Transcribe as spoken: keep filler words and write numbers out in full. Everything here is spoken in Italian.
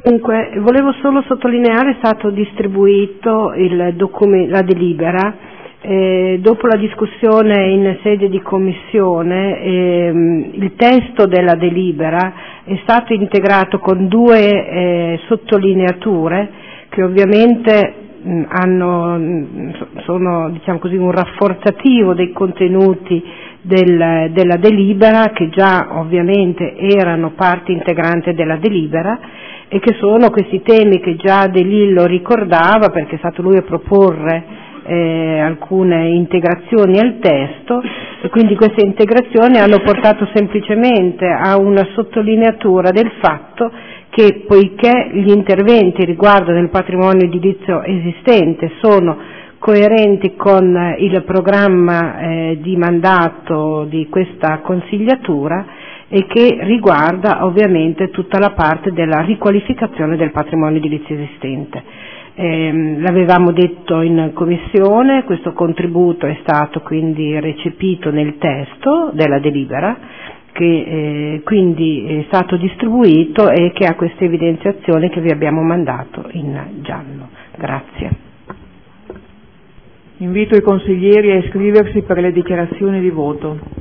Dunque, volevo solo sottolineare, è stato distribuito il document- la delibera, eh, dopo la discussione in sede di commissione, ehm, il testo della delibera è stato integrato con due eh, sottolineature che ovviamente mh, hanno, mh, sono diciamo così, un rafforzativo dei contenuti del, della delibera, che già ovviamente erano parte integrante della delibera, e che sono questi temi che già De Lillo ricordava, perché è stato lui a proporre eh, alcune integrazioni al testo, e quindi queste integrazioni hanno portato semplicemente a una sottolineatura del fatto che, poiché gli interventi riguardo del patrimonio edilizio esistente sono coerenti con il programma eh, di mandato di questa consigliatura, e che riguarda ovviamente tutta la parte della riqualificazione del patrimonio edilizio esistente. Eh, l'avevamo detto in commissione, questo contributo è stato quindi recepito nel testo della delibera, che eh, quindi è stato distribuito e che ha questa evidenziazione che vi abbiamo mandato in giallo. Grazie. Invito i consiglieri a iscriversi per le dichiarazioni di voto.